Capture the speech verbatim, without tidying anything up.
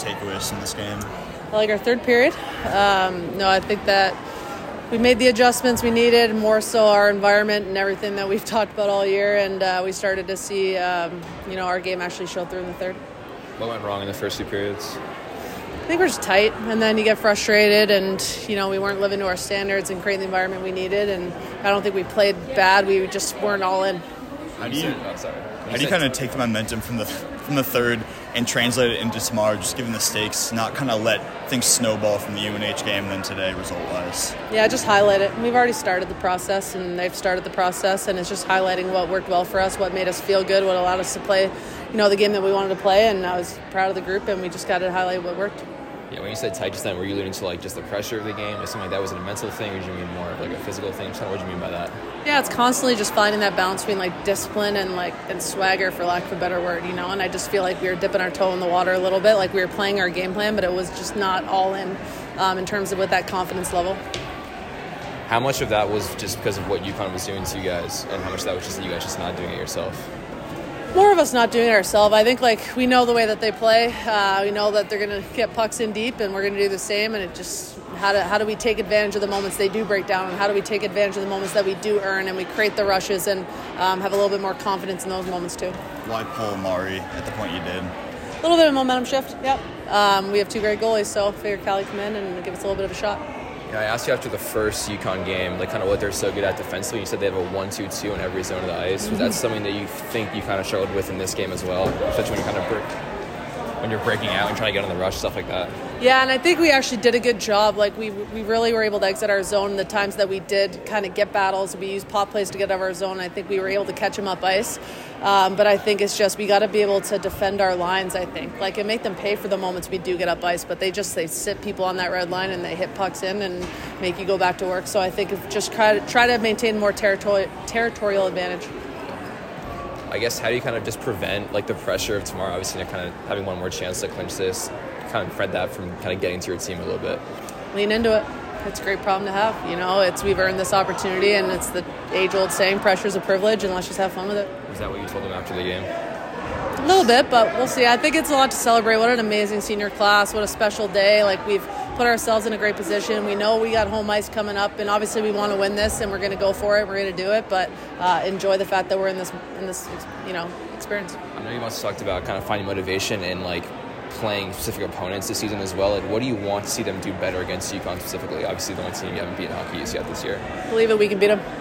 takeaways from this game? I like our third period. Um, no, I think that we made the adjustments we needed, more so our environment and everything that we've talked about all year, and uh, we started to see, um, you know, our game actually show through in the third. What went wrong in the first two periods? I think we're just tight, and then you get frustrated, and, you know, we weren't living to our standards and creating the environment we needed, and I don't think we played bad. We just weren't all in. How do you, oh, sorry. how do you kind of take the momentum from the from the third and translate it into tomorrow, just given the stakes, not kind of let things snowball from the U N H game and then today result-wise? Yeah, just highlight it. We've already started the process, and they've started the process, and it's just highlighting what worked well for us, what made us feel good, what allowed us to play, you know, the game that we wanted to play, and I was proud of the group, and we just got to highlight what worked. Yeah, when you said tight just then, were you alluding to like just the pressure of the game or something like that? Was it a mental thing, or did you mean more of like a physical thing? What did you mean by that? Yeah, it's constantly just finding that balance between like discipline and like and swagger, for lack of a better word, you know. And I just feel like we were dipping our toe in the water a little bit, like we were playing our game plan, but it was just not all in um, in terms of with that confidence level. How much of that was just because of what UConn was doing to you guys, and how much of that was just you guys just not doing it yourself? More of us not doing it ourselves. I think, like, we know the way that they play. Uh, we know that they're going to get pucks in deep, and we're going to do the same. And it just, how do, how do we take advantage of the moments they do break down, and how do we take advantage of the moments that we do earn, and we create the rushes and um, have a little bit more confidence in those moments too. Why pull Mari at the point you did? A little bit of momentum shift, yep. Um, we have two great goalies, so I figured Callie come in and give us a little bit of a shot. Yeah, I asked you after the first UConn game, like kind of what they're so good at defensively. You said they have a one two two in every zone of the ice. Was that something that you think you kind of struggled with in this game as well, especially when you're kind of break, when you're breaking out and trying to get on the rush, stuff like that? Yeah, and I think we actually did a good job. Like, we we really were able to exit our zone the times that we did kind of get battles. We used pop plays to get out of our zone. I think we were able to catch them up ice. Um, but I think it's just we got to be able to defend our lines, I think. Like, and make them pay for the moments we do get up ice. But they just, they sit people on that red line and they hit pucks in and make you go back to work. So I think if just try to, try to maintain more territorial territorial advantage. I guess how do you kind of just prevent like the pressure of tomorrow? Obviously, kind of having one more chance to clinch this, kind of prevent that from kind of getting to your team a little bit. Lean into it. It's a great problem to have. You know, it's we've earned this opportunity, and it's the age-old saying, pressure's a privilege, and let's just have fun with it. Was that what you told them after the game? A little bit, but we'll see. I think it's a lot to celebrate. What an amazing senior class. What a special day. Like, we've put ourselves in a great position. We know we got home ice coming up, and obviously we want to win this, and we're going to go for it. We're going to do it, but uh, enjoy the fact that we're in this, in this, you know, experience. I know you once talked about kind of finding motivation and like playing specific opponents this season as well. Like, what do you want to see them do better against UConn specifically? Obviously, the only team you haven't beaten hockey is yet this year. Believe it, we can beat them.